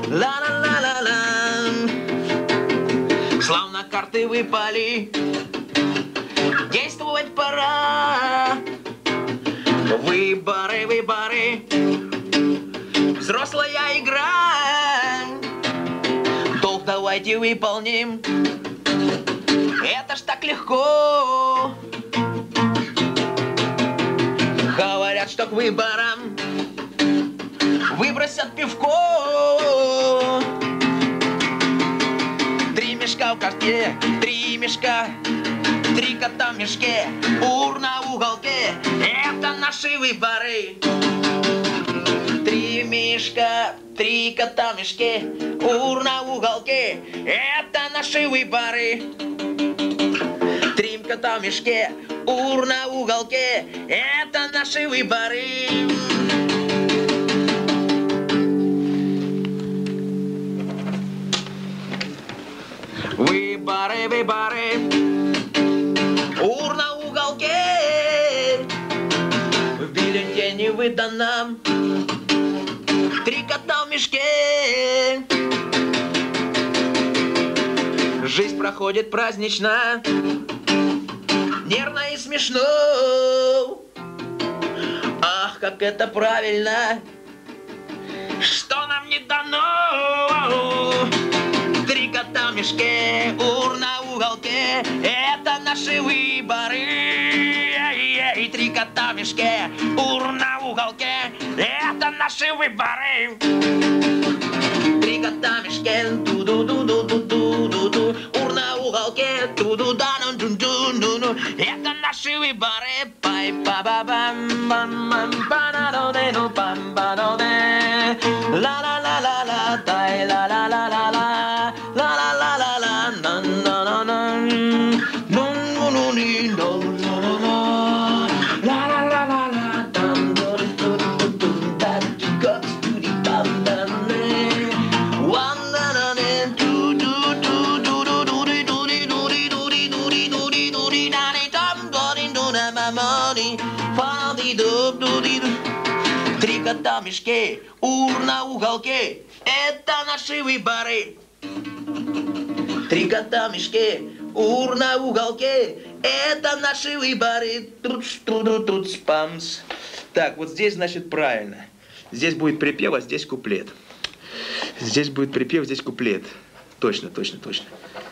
ла-ла-ла-ла-ла. Славно карты выпали, действовать пора. Выборы, выборы, взрослая игра. Долг давайте выполним, это ж так легко. Говорят, что к выборам выбросят пивко. 3 мешка в кашке, 3 мешка, 3 кота в мешке, урна в уголке. Это наши выборы. 3 мешка, 3 кота в мешке, урна в уголке. Это наши выборы. 3 кота в мешке, урна в уголке. Это наши выборы. Выборы, выборы, урна в уголке. В бюллетене выдано 3 кота в мешке. Жизнь проходит празднично, нервно и смешно. Ах, как это правильно, что нам не дано. 3 кота в мешке, урна в уголке. Это наши выборы. И 3 кота в мешке, урна в уголке. Это наши выборы. 3 кота в мешке, ту-ду-ду-ду-ду-ду-ду-ду. Урна в уголке, ту-ду-да-ду-ду-ду-ду. Это наши выборы. Пай-па-ба-бам-бам-бам-ба-да-до-де-ду-бам-ба-до-де. Ла-ла-ла-ла-ла, тай-ла-ла-ла-ла-ла. Три кота в мешке, урна в уголке. Это наши выборы. 3 кота в мешке, урна в уголке. Это наши выборы. Тут-тут-тут-спамс. Так, вот здесь, значит, правильно. Здесь будет припев, а здесь куплет. Здесь будет припев, здесь куплет. Точно, точно, точно.